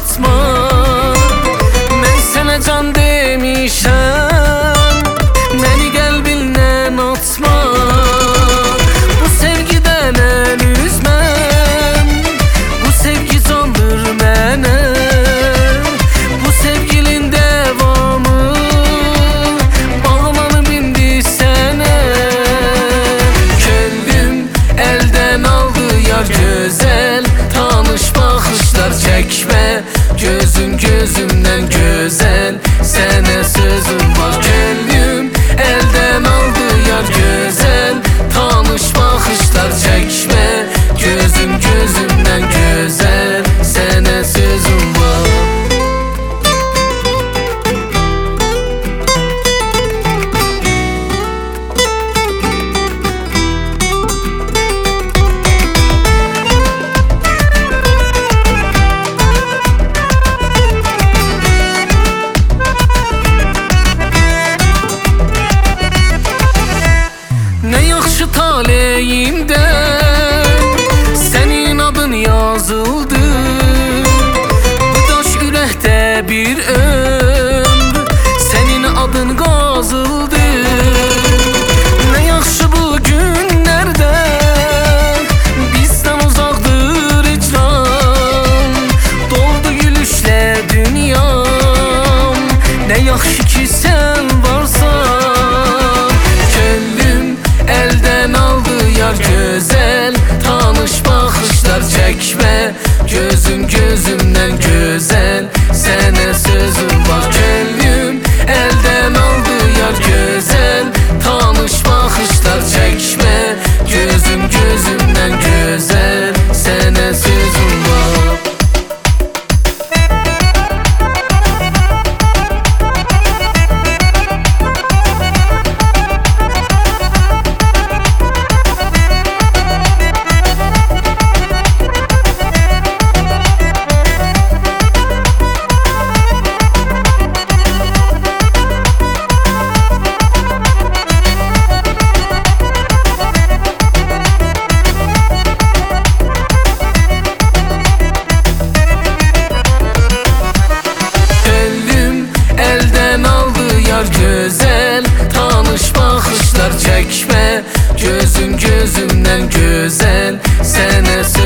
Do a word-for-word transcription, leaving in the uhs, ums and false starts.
atma. Ben sənə can demişəm, məni qəlbindən atma. Bu sevgidən əl üzməm, bu sevgi candır mənə. Bu sevgilin devamı bağlanıb indi sənə. Könlüm əldən aldı yar gözəl, tanış baxışlar çəkmə. Gözün gözümdən gözəl, sənə sözüm var. Könlüm əldən aldı yar gözəl, tanış baxışlar çəkmə. Gözün gözümdən gözəl, sənə sözüm var. Ne yaxşı taleyimdə sənin adın yazıldı. Bu daş ürəkdə bir ömr sənin adın qazıldı. Ne yaxşı bu günlərdə bizdən uzaqdır icram, doldu gülüşlə dünyam. Ne yaxşı ki sən varsan, əldən aldı yar gözəl, tanış baxışlar çəkmə. Gözün gözümdən gözəl, sənə sözüm var. Könlüm əldən aldı yar gözəl, tanış baxışlar çəkmə. Gözün gözümdən gözəl, sənə sözüm var. Gözəl, tanış baxışlar çəkmə. Gözün gözümdən gözəl, sənə